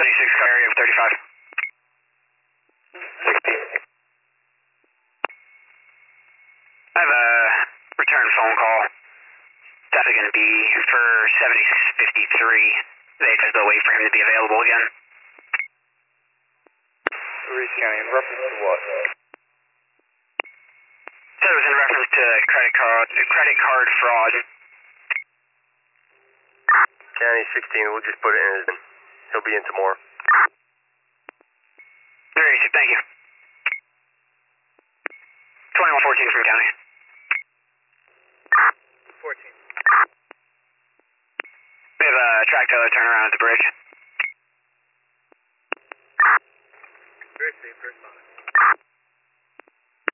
26 car area of 35. 60. I have a return phone call. It's actually going to be for 7053. They said they'll wait for him to be available again. Reese County, in reference to what? Said it was in reference to credit card fraud. County 16, we'll just put it in his. He'll be in tomorrow. Very easy, thank you. 2114 from County. 14. We have a track trailer turnaround at the bridge.